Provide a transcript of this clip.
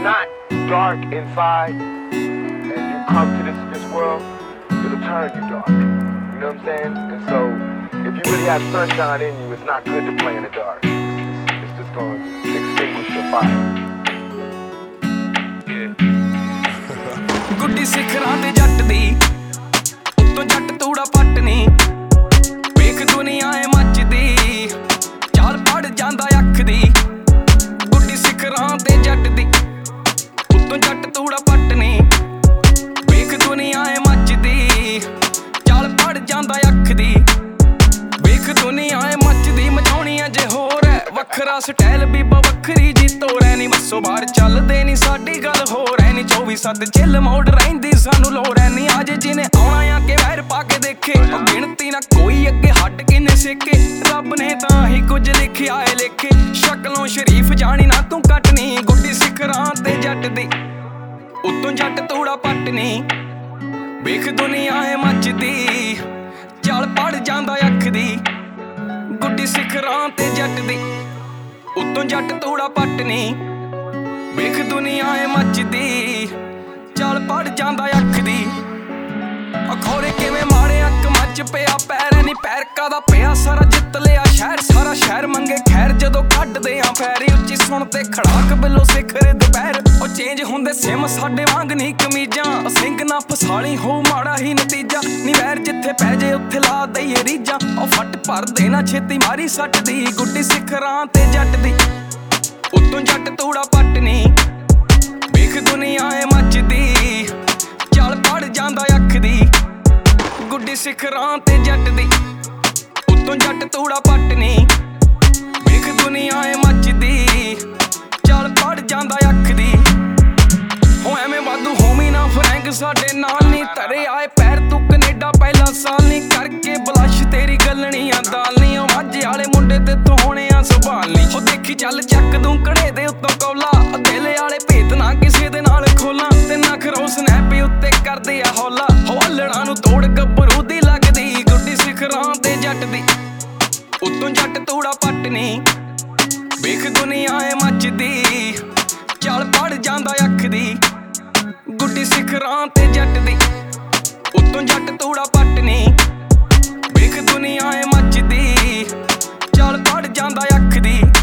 not dark inside and you come to this world, it'll turn you dark. You know what I'm saying? And so, if you really have sunshine in you, it's not good to play in the dark. It's just going to extinguish your fire. ਗੁੱਡੀ ਸਿਖਰਾਂ ਤੇ ਜੱਟ ਦੀ ਉੱਤੋਂ ਜੱਟ ਤੂੜਾ ਪੱਟ ਨੀ ਵੇਖ ਦੁਨੀਆ ਏ ਮੱਚਦੀ ਚਾਲ ਪੜ ਜਾਂਦਾ ਅੱਖ ਦੀ ਗੁੱਡੀ ਸਿਖਰਾਂ ਤੇ ਜੱਟ ਦੀ ਉੱਤੋਂ ਜੱਟ ਤੂੜਾ ਪੱਟ ਨੀ ਵੇਖ ਦੁਨੀਆ ਏ ਮੱਚਦੀ ਚਾਲ ਪੜ ਜਾਂਦਾ ਅੱਖ ਦੀ ਵੇਖ ਦੁਨੀਆ ਏ ਮੱਚਦੀ ਮਚਾਉਣੀ ਅਜੇ ਹੋਰ ਐ ਵੱਖਰਾ ਸਟਾਈਲ ਬੀਬਾ ਵੱਖਰੀ ਜੀ ਤੋੜੈ ਨੀ ਬੱਸੋਂ ਬਾਹਰ ਚੱਲਦੇ ਨੀ ਸਾਡੀ ਗੱਲ ਹੋਰ ਐ ਨੀ 24/7 ਚਿੱਲ ਮੋੜ ਰਹਿੰਦੀ ਸਾਨੂੰ ਲੋੜ ਐ ਨੀ ਅੱਜ ਜਿਹਨੇ ਆਉਣਾ ਆ ਕੇ ਵੈਰ ਪਾ ਕੇ ਦੇਖੇ ਉਹ ਗਿਣਤੀ ਨਾ ਕੋਈ ਅੱਗੇ ਹੱਟ ਕਿੰਨੇ ਸੇਕੇ ਰੱਬ ਨੇ ਤਾਂ ਹੀ ਕੁਝ ਲਿਖਿਆ ਏ ਲੇਖੇ ਸ਼ਕਲੋਂ ਸ਼ਰੀਫ ਜਾਣੀ ਨਾ ਤੂੰ ਕੱਟਣੀ ਗੁੱਡੀ ਸਿਖਰਾਂ ਤੇ ਜੱਟ ਦੀ ਉੱਤੋਂ ਜੱਟ ਤੂੜਾ ਪੱਟ ਨੀ ਵੇਖ ਦੁਨੀਆ ਏ ਮੱਚਦੀ ਚੱਲ ਪੜ ਜਾਂਦਾ ਅੱਖ ਦੀ ਗੁੱਡੀ ਸਿਖਰਾਂ ਤੇ ਜੱਟ ਦੀ ਉੱਤੋਂ ਜੱਟ ਤੂੜਾ ਪੱਟ ਨੀ ਵੇਖ ਦੁਨੀਆ ਏ ਮੱਚਦੀ ਚੱਲ ਪੜ ਜਾਂਦਾ ਅੱਖ ਦੀ ਅਖੌਰੇ ਕਿਵੇਂ ਮਾਰੇ ਅੱਖ ਮੱਚ ਪਿਆ ਪੈਰ ਨੀ ਪੈਰਕਾ ਦਾ ਪਿਆ ਸਾਰਾ ਜਿੱਤ ਲਿਆ ਸ਼ਹਿਰ ਸਾਰਾ ਸ਼ਹਿਰ ਮੰਗੇ ਖੈਰ ਜਦੋਂ ਕੱਢਦੇ ਆ ਫੈਰੀ ਉੱਚੀ ਸੁਣ ਤੇ ਖੜਾਕ ਬਿੱਲੋ ਸਿਖਰ ਦੁਪਹਿਰ ਉਹ ਚੇਂਜ ਹੁੰਦੇ ਸਿਮ ਸਾਡੇ ਵਾਂਗ ਨੀ ਕਮੀਜ਼ਾਂ ਸਿੰਘ ਨਾ ਫਸਾਲੀ ਹੋ ਮਾੜਾ ਹੀ ਨਤੀਜਾ ਨੀ ਵੈਰ ਜਿੱਥੇ ਪੈ ਜੇ ਉੱਥੇ ਲਾ ਦਈਏ ਰੀਜਾਂ ਉਹ ਫੱਟ ਭਰਦੇ ਨਾ ਛੇਤੀ ਮਾਰੀ ਸੱਟ ਦੀ ਗੁੱਡੀ ਸਿਖਰਾਂ ਤੇ ਜੱਟ ਦੀ ਉੱਤੋਂ ਜੱਟ ਤੂੜਾ ਪੱਟ ਨੀ ਵੇਖ ਦੁਨੀਆ ਏ ਮੱਚਦੀ ਚੱਲ ਪੜ ਜਾਂਦਾ ਅੱਖ ਦੀ ਗੁੱਡੀ ਸਿਖਰਾਂ ਤੇ ਜੱਟ ਦੀ ਉੱਤੋਂ ਜੱਟ ਤੂੜਾ ਪੱਟ ਨੀ ਵੇਖ ਦੁਨੀਆ ਏ ਮੱਚਦੀ ਚੱਲ ਪੜ ਜਾਂਦਾ ਅੱਖ ਦੀ ਹੋ ਐਵੇਂ ਵਾਧੂ ਹੋਮੀ ਨਾ ਫਰੈਂਕ ਸਾਡੇ ਨਾਲ ਨੀ ਧਰੇ ਆਏ ਪੈਰ ਤੂੰ ਕੈਨੇਡਾ ਪਹਿਲਾ ਸਾਲ ਨੀ ਕਰਕੇ ਬਲਸ਼ ਤੇਰੀ ਗੱਲਣੀਆਂ ਦਾਲ ਨੀ ਉਹ ਮਾਝੇ ਵਾਲੇ ਮੁੰਡੇ ਤੇ ਤੂੰ ਹੋਣੇ ਆ ਸੰਭਾਲ ਨੀ ਉਹ ਦੇਖੀ ਚੱਲ ਚੱਕ ਦੂੰ ਕੜੇ ਦੇ ਉੱਤੋਂ ਕੌਲਾ ਦਿਲ ਵਾਲੇ ਭੇਤ ਨਾ ਕਿਸੇ ਦੇ ਨਾਲ ਖੋਲਾਂ ਤੇ ਨਾ ਖਰੋ ਸਨੈਪ ਉੱਤੇ ਕਰਦੇ ਆ ਹੌਲਾ ਹੋ ਅਲੜਾਂ ਨੂੰ ਤੋੜ ਗੱਭਰੂ ਦੀ ਲੱਗਦੀ ਗੁੱਡੀ ਸਿਖਰਾਂ ਤੇ ਜੱਟ ਦੀ ਉੱਤੋਂ ਜੱਟ ਤੂੜਾ ਪੱਟ ਨੀ ਵੇਖ ਦੁਨੀਆ ਏ ਮੱਚਦੀ ਚੱਲ ਪੜ ਜਾਂਦਾ ਅੱਖ ਦੀ ਗੁੱਡੀ ਸਿਖਰਾਂ ਤੇ ਜੱਟ ਦੀ ਉੱਤੋਂ ਜੱਟ ਤੂੜਾ ਪੱਟ ਨੀ ਵੇਖ ਦੁਨੀਆ ਏ ਮੱਚਦੀ ਚੱਲ ਪੜ ਜਾਂਦਾ ਅੱਖ ਦੀ